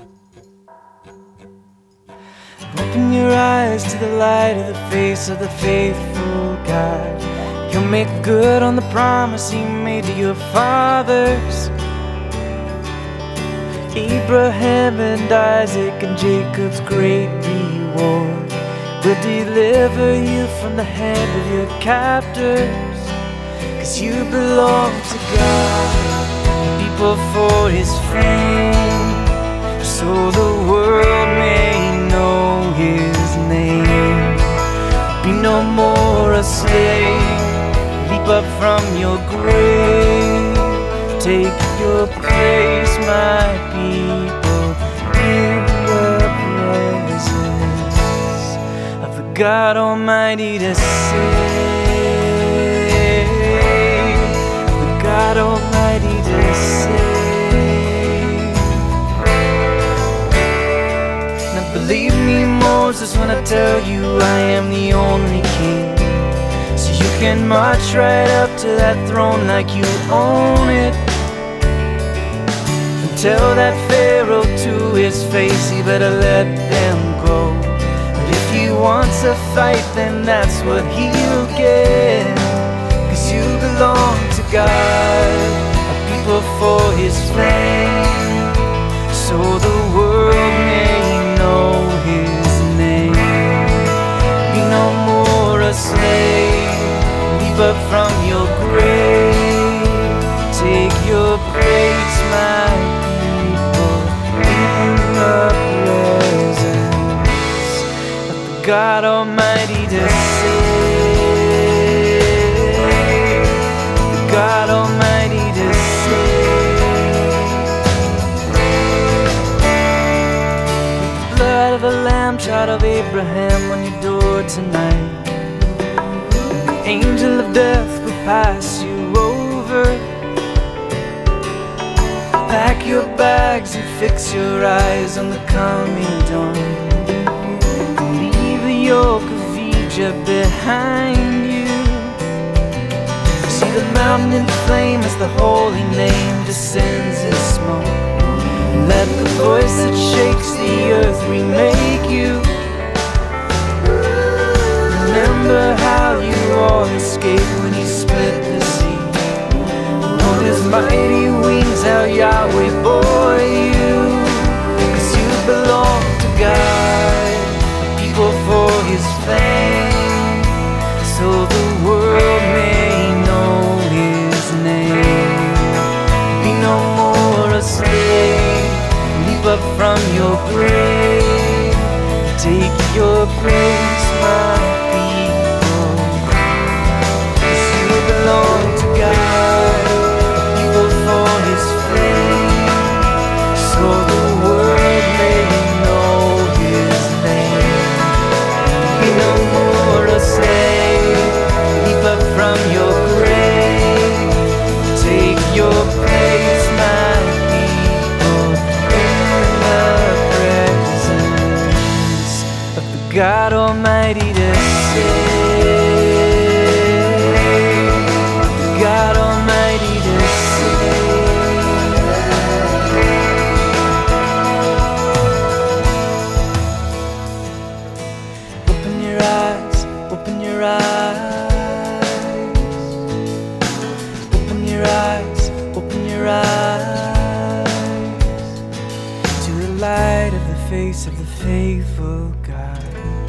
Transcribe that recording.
Open your eyes to the light of the face of the faithful God. He'll make good on the promise He made to your fathers, Abraham and Isaac and Jacob's great reward will deliver you from the hand of your captors. 'Cause you belong to God, people for His fame, so the world may know His name. Be no more a slave, leap up from your grave, take your place, my people, in the presence of the God Almighty to save, the God Almighty to save. Now believe me, Moses, when I tell you I am the only King, so you can march right up to that throne like you own it. Tell that Pharaoh to his face, he better let them go. But if he wants a fight, then that's what he'll get. 'Cause you belong to God, a people for His fame, so the world may know His name. Be no more a slave, leap up from your grave, take your place, my God Almighty to save, God Almighty to save. The blood of the Lamb, child of Abraham, on your door tonight. The angel of death will pass you over. Pack your bags and fix your eyes on the coming dawn. Yoke of Egypt behind you. See the mountain in flame as the holy name descends in smoke. Let the voice that shakes the earth remake you. Remember how you all escaped when He split the sea. On His mighty wings how Yahweh bore you. 'Cause you belong to God, people for His fame, so the world may know His name. Be no more a slave, leap up from your grave, take your place, my people. 'Cause you belong to God, people for His fame, so the world may know His name. Be no more a slave, leap up from your grave, take your place, my people, in the presence of the God Almighty to save, the God Almighty to save. Open your eyes, open your eyes, open your eyes, open your eyes to the light of the face of the faithful God.